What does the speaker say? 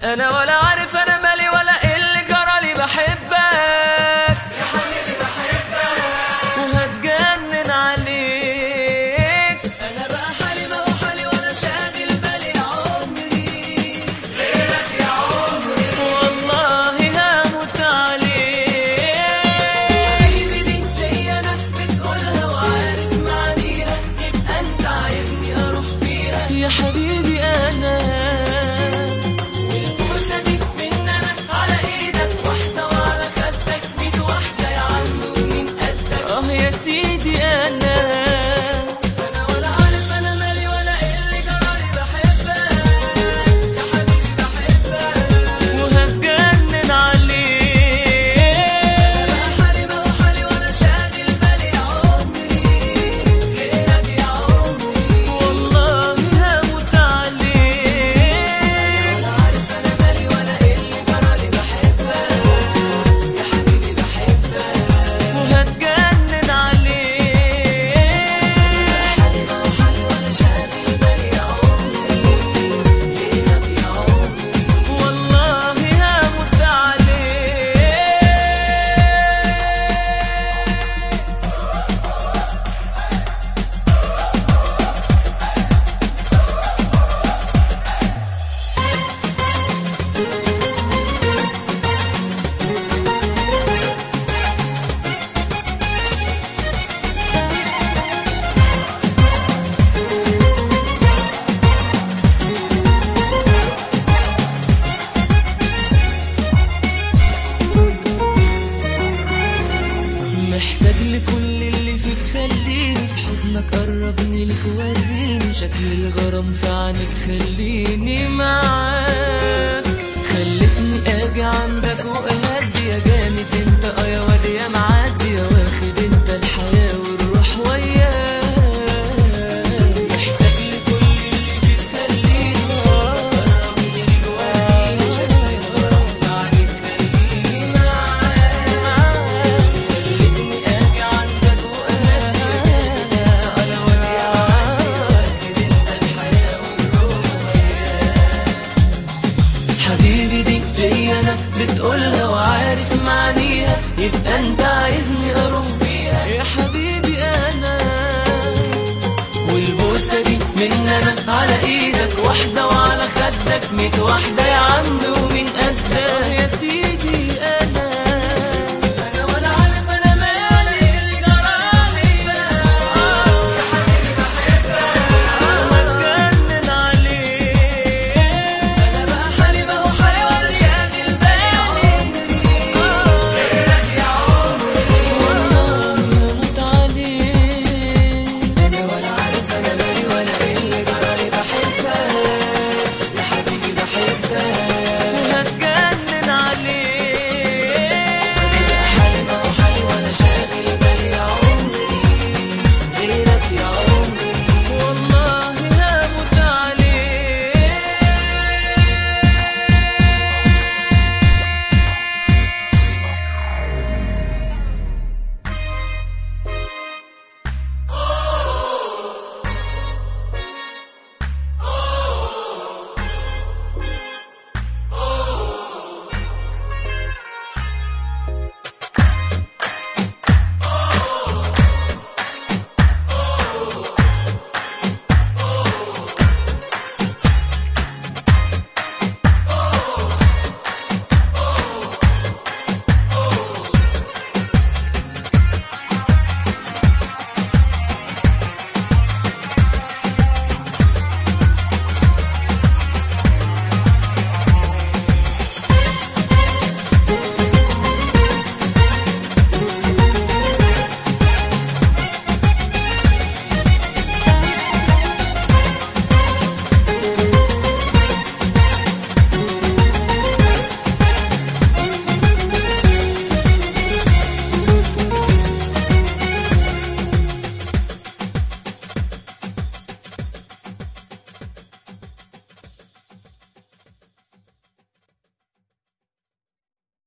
انا ولا عارف انا مالي ولا ايه اللي جرالي. بحبك يا حبيبي بحبك وهتجنن عليك. انا بقى حالي ما هو حالي وانا شاغل بالي يا عمري غيرك يا عمري والله هموت عليك. حبيبي دي ليا انا بتقولها وعارف معانيها، يبقى انت عايزني اروح فيها يا حبيبي. انا محتاج لكل اللي فيك، خليني في حضنك، قربني لك وريني شكل الغرام في عينك، خليني معاك. خلتني اجي عندك واهدي يا جامد انت يا واد يا معدي يا واخد انت الحياة والروح وياك. محتاج لكل اللي فيك، خليني قربني لك وريني شكل الغرام في عينك، خليني معاك. حبيبي دي ليا انا بتقولها وعارف معانيها، يبقى انت عايزني اروح فيها يا حبيبي. انا والبوسه دي من انا على ايدك، واحده وعلى خدك 100 واحده يا عم ومين قدك يا سيدي.